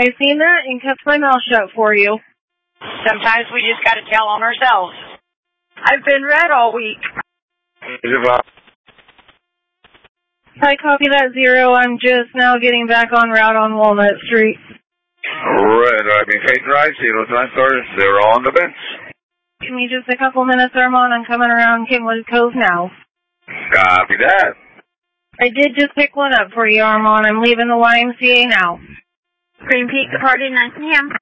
I've seen that and kept my mouth shut for you. Sometimes we just got to tell on ourselves. I've been red all week. I copy that 0. I'm just now getting back en route on Walnut Street. Red, Peyton Rice, 094, 0 on the bench. Give me just a couple minutes, Armand. I'm coming around Kingwood Cove now. Copy that. I did just pick one up for you, Armand. I'm leaving the YMCA now. Green Peak, departing 9 p.m.